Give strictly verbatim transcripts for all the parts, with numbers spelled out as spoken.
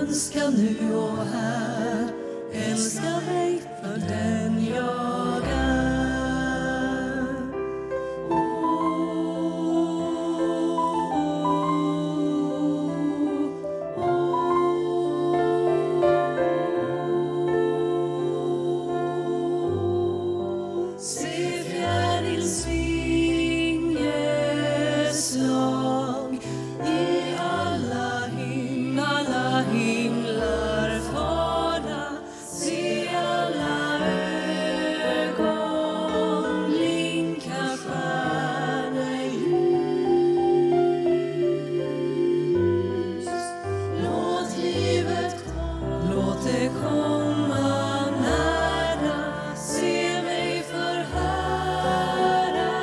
önskan nu och här. Älska mig för den jag är. Se fjärilsvingeslag i alla himlar, alla himlar fara. Se alla ögon blinka stjärneljus. Låt livet komma, låt det komma nära. Se mig förhära,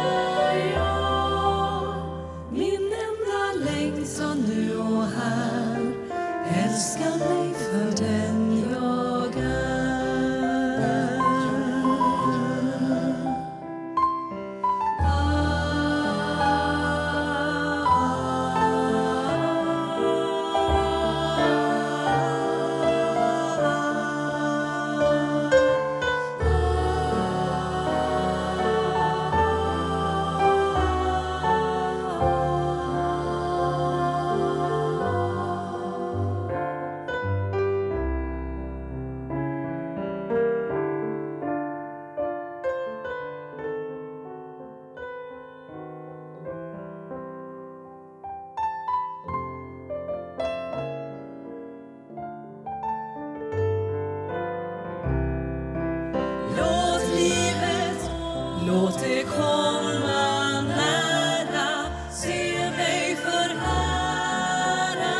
ja. Min enda längtan nu och här. Älska mig för den jag är. Låt livet, låt det komma nära. Se mig förhära,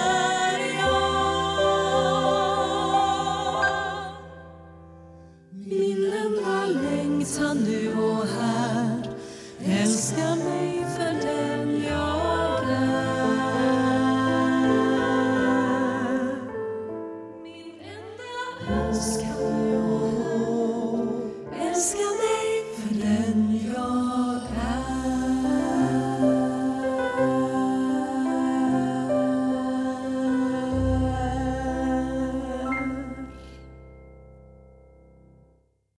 ja. Min enda längtan nu och här. Älska mig för den jag är. Min enda önskan